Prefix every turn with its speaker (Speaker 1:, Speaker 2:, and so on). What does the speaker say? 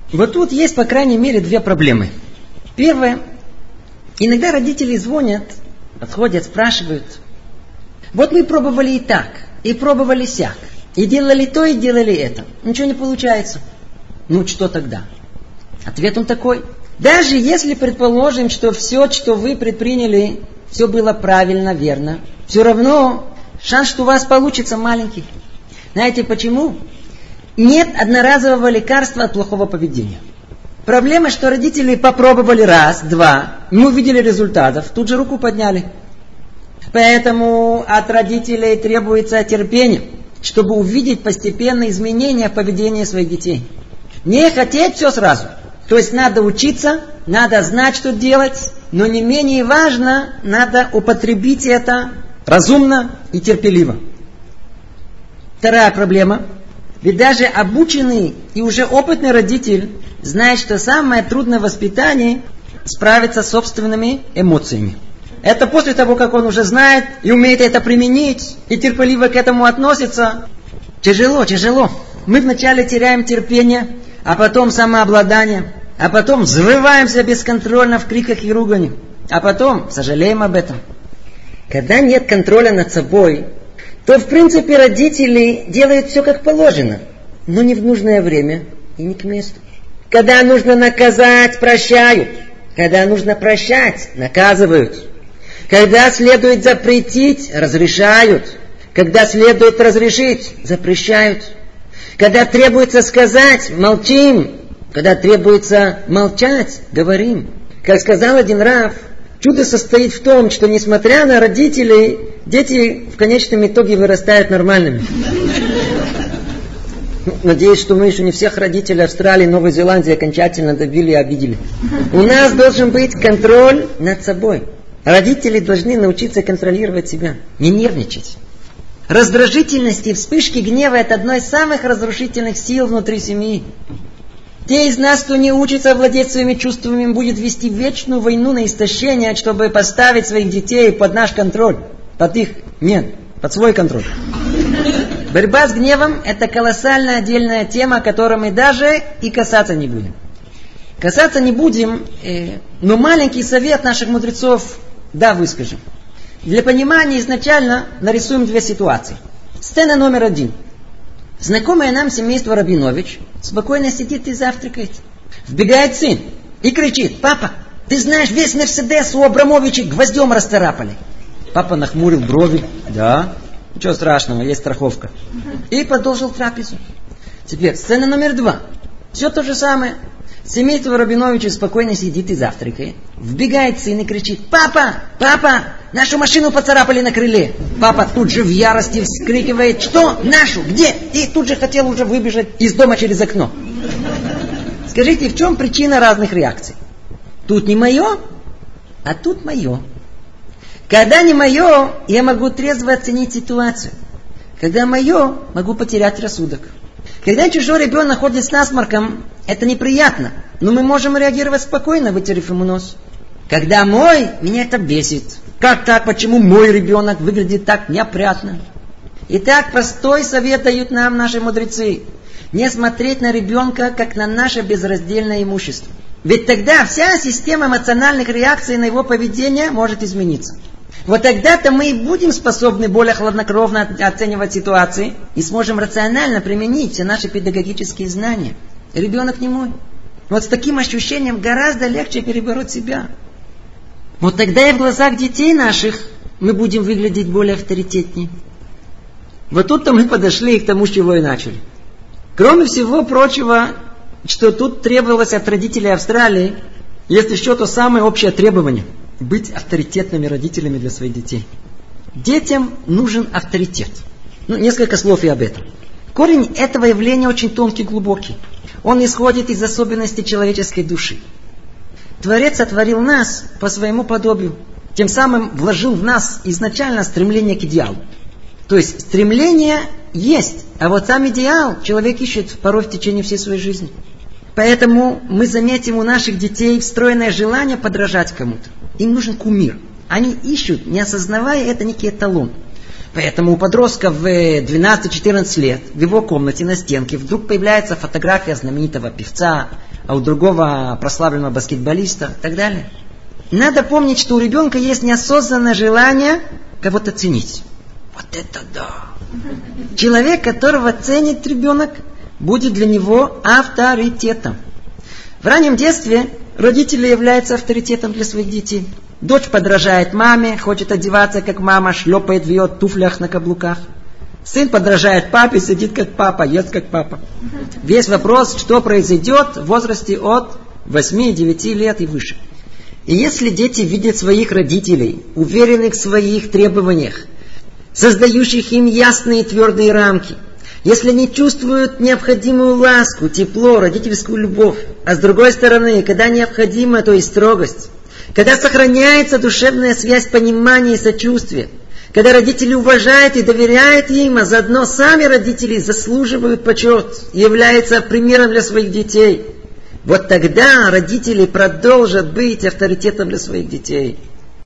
Speaker 1: Вот тут есть, по крайней мере, две проблемы. Первое. Иногда родители звонят, подходят, спрашивают. Вот мы пробовали и так, и пробовали сяк. И делали то, и делали это. Ничего не получается. Ну, что тогда? Ответ он такой. Даже если предположим, что все, что вы предприняли, все было правильно, верно, все равно шанс, что у вас получится, маленький. Знаете почему? Нет одноразового лекарства от плохого поведения. Проблема, что родители попробовали раз, два, не увидели результатов, тут же руку подняли. Поэтому от родителей требуется терпение, чтобы увидеть постепенные изменения в поведении своих детей. Не хотеть все сразу. То есть надо учиться, надо знать, что делать, но не менее важно, надо употребить это разумно и терпеливо. Вторая проблема. Ведь даже обученный и уже опытный родитель знает, что самое трудное в воспитании справиться с собственными эмоциями. Это после того, как он уже знает и умеет это применить, и терпеливо к этому относится. Тяжело. Мы вначале теряем терпение, а потом самообладание, а потом взвываемся бесконтрольно в криках и ругани, а потом сожалеем об этом. Когда нет контроля над собой, то в принципе родители делают все как положено, но не в нужное время и не к месту. Когда нужно наказать, прощают. Когда нужно прощать, наказывают. Когда следует запретить, разрешают. Когда следует разрешить, запрещают. Когда требуется сказать, молчим. Когда требуется молчать, говорим. Как сказал один рав, чудо состоит в том, что несмотря на родителей, дети в конечном итоге вырастают нормальными. Надеюсь, что мы еще не всех родителей Австралии и Новой Зеландии окончательно добили и обидели. У нас должен быть контроль над собой. Родители должны научиться контролировать себя, не нервничать. Раздражительность и вспышки гнева – это одно из самых разрушительных сил внутри семьи. Те из нас, кто не учится владеть своими чувствами, будет вести вечную войну на истощение, чтобы поставить своих детей под наш контроль. Под свой контроль. Борьба с гневом – это колоссальная отдельная тема, которой мы даже и касаться не будем. Но маленький совет наших мудрецов, выскажем. Для понимания изначально нарисуем две ситуации. Сцена номер 1. Знакомое нам семейство Рабинович спокойно сидит и завтракает. Вбегает сын и кричит: «Папа, ты знаешь, весь Мерседес у Абрамовича гвоздем расцарапали». Папа нахмурил брови. «Да, ничего страшного, есть страховка». И продолжил трапезу. Теперь сцена номер 2. Все то же самое. Семейство Рабиновича спокойно сидит и завтракает. Вбегает сын и кричит: «Папа, нашу машину поцарапали на крыле». Папа тут же в ярости вскрикивает: «Что? Нашу? Где?» И тут же хотел уже выбежать из дома через окно. Скажите, в чем причина разных реакций? Тут не мое, а тут мое. Когда не мое, я могу трезво оценить ситуацию. Когда мое, могу потерять рассудок. Когда чужой ребенок ходит с насморком, это неприятно, но мы можем реагировать спокойно, вытерев ему нос. Когда мой, меня это бесит. Как так? Почему мой ребенок выглядит так неопрятно? Итак, простой совет дают нам наши мудрецы. Не смотреть на ребенка, как на наше безраздельное имущество. Ведь тогда вся система эмоциональных реакций на его поведение может измениться. Вот тогда-то мы и будем способны более хладнокровно оценивать ситуации и сможем рационально применить все наши педагогические знания. Ребенок не мой. Вот с таким ощущением гораздо легче перебороть себя. Вот тогда и в глазах детей наших мы будем выглядеть более авторитетнее. Вот тут-то мы подошли к тому, с чего и начали. Кроме всего прочего, что тут требовалось от родителей Австралии, есть еще то самое общее требование – быть авторитетными родителями для своих детей. Детям нужен авторитет. Несколько слов и об этом. Корень этого явления очень тонкий и глубокий. Он исходит из особенностей человеческой души. Творец сотворил нас по своему подобию. Тем самым вложил в нас изначально стремление к идеалу. То есть стремление есть, а вот сам идеал человек ищет порой в течение всей своей жизни. Поэтому мы заметим у наших детей встроенное желание подражать кому-то. Им нужен кумир. Они ищут, не осознавая это, некий эталон. Поэтому у подростка в 12-14 лет в его комнате на стенке вдруг появляется фотография знаменитого певца, а у другого прославленного баскетболиста и так далее. Надо помнить, что у ребенка есть неосознанное желание кого-то ценить. Вот это да! Человек, которого ценит ребенок, будет для него авторитетом. В раннем детстве родители являются авторитетом для своих детей. Дочь подражает маме, хочет одеваться как мама, шлепает в ее туфлях на каблуках. Сын подражает папе, сидит как папа, ест как папа. Весь вопрос, что произойдет в возрасте от 8-9 лет и выше. И если дети видят своих родителей, уверенных в своих требованиях, создающих им ясные и твердые рамки, если они чувствуют необходимую ласку, тепло, родительскую любовь, а с другой стороны, когда необходимо, то и строгость, когда сохраняется душевная связь понимания и сочувствия, когда родители уважают и доверяют им, а заодно сами родители заслуживают почет, являются примером для своих детей, вот тогда родители продолжат быть авторитетом для своих детей.